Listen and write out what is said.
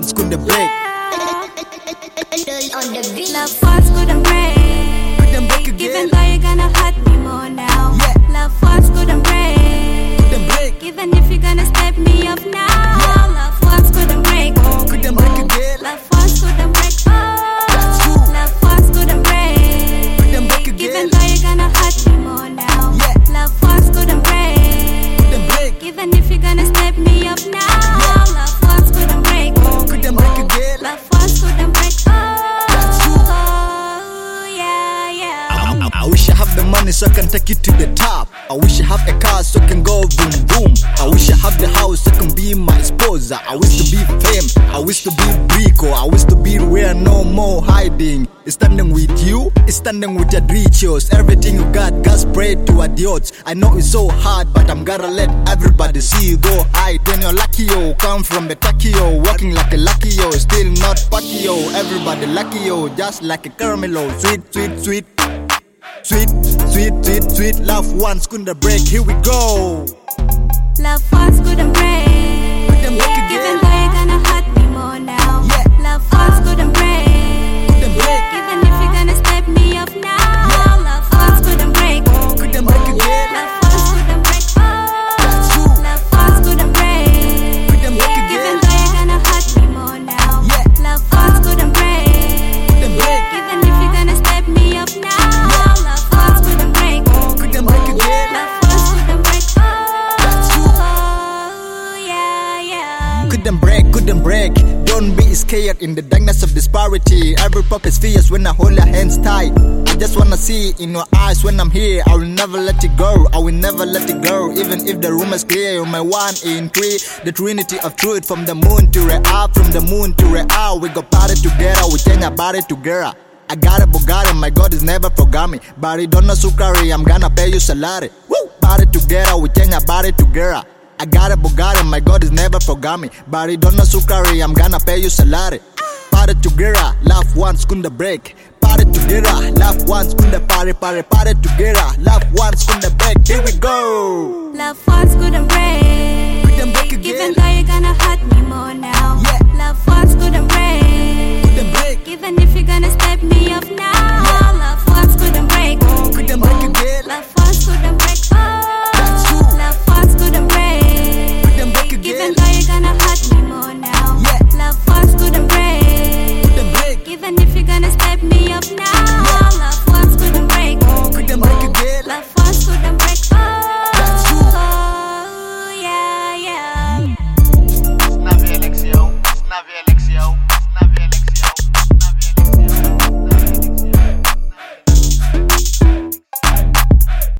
ones couldn't break. Love ones couldn't break. Couldn't break again. Even though you're gonna hurt me more now. Yeah. Love ones couldn't break. Couldn't break. Even if you're gonna step me up now. Yeah. Love ones couldn't break. Couldn't break again. Love ones couldn't break. That's true. Love ones couldn't break. Couldn't break again. Even though you're gonna hurt me more now. Yeah. Love ones couldn't break. Couldn't break. Even if you're gonna step me up now. Yeah. Love ones couldn't break. Couldn't break again. Love ones couldn't break. That's true. Oh, yeah, yeah. I wish I have the money so I can take it to the top. I wish I have a car so I can go boom boom. I wish I have the house so I can be my esposa. I wish to be fame, I wish to be rico. I wish to be where no more hiding. It's standing with you, it's standing with your riches. Everything you got, God pray to adios. I know it's so hard, but I'm gonna let everybody see you go hide. Then you're lucky, yo, come from the Takio, walking like a lucky, yo, still not fucky, yo. Everybody lucky, yo, just like a caramelo. Sweet, sweet, sweet. Sweet, sweet, sweet, sweet. Love ones couldn't break. Here we go. Love ones couldn't break. Couldn't break again. Even though you're gonna hurt me more now. Yeah. Love ones couldn't break. Couldn't break. Even if you're gonna step me up now. Yeah. Love ones couldn't break. Couldn't break again. Love ones couldn't break. That's true. Love ones couldn't break. Couldn't break again. Even though you're gonna hurt me more now. Yeah. Love ones couldn't break. Couldn't break. Even if you're gonna step me up now. Love ones couldn't break. Couldn't break again. Love ones couldn't break. That's true. Oh, yeah, yeah. Couldn't break. Don't be scared in the darkness of disparity. Every pop is fierce when I hold your hands tight. I just wanna see in your eyes when I'm here. I will never let it go. I will never let it go. Even if the room is clear, you're my one in three. The trinity of truth from the moon to the earth, from the moon to the earth. We go party together, we change our body together. I got a Bugatti, my God is never forgot me. Bari don't know sukari, I'm gonna pay you salary. Woo! Party together, we change our body together. I got a Bugatti, my God is never forgot me. Bari don't know sukari, I'm gonna pay you salary. Party together, love ones couldn't break. Party together, love ones couldn't party together. Love ones couldn't break. Here we go. Love ones couldn't break. Couldn't break again. Even though you're gonna hurt me more now. Yeah. Love ones couldn't break. Couldn't break. Even if you're gonna step me up now. Yeah. Love ones couldn't break. Couldn't break again. Love ones couldn't break. That's true. Love ones couldn't break. Couldn't break again. Even though you're gonna hurt me more now. Yeah. Love ones couldn't break. Couldn't break. Even if you're gonna step me up now. Yeah. Love ones couldn't break. Couldn't break again. Love ones couldn't break. That's true. Oh, yeah, yeah. Snavi Alexio.